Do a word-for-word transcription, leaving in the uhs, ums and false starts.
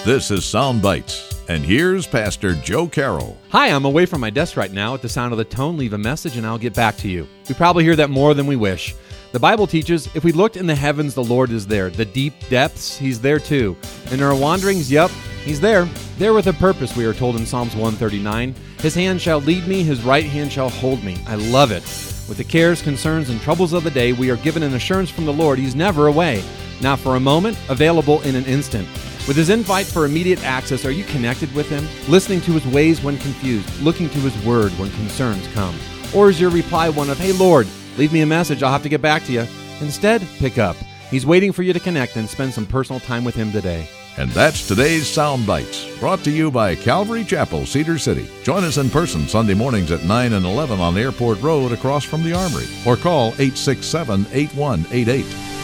This is Sound Bites, and here's Pastor Joe Carroll. Hi, I'm away from my desk right now. At the sound of the tone, leave a message and I'll get back to you. We probably hear that more than we wish. The Bible teaches, if we looked in the heavens, the Lord is there. The deep depths, He's there too. In our wanderings, yep, He's there. There with a purpose, we are told in Psalms one thirty-nine. His hand shall lead me, His right hand shall hold me. I love it. With the cares, concerns, and troubles of the day, we are given an assurance from the Lord He's never away. Not for a moment, available in an instant. With His invite for immediate access, are you connected with Him? Listening to His ways when confused, looking to His word when concerns come? Or is your reply one of, hey Lord, leave me a message, I'll have to get back to you? Instead, pick up. He's waiting for you to connect and spend some personal time with Him today. And that's today's Sound Bites, brought to you by Calvary Chapel, Cedar City. Join us in person Sunday mornings at nine and eleven on Airport Road across from the Armory, or call eight six seven, eight one eight eight.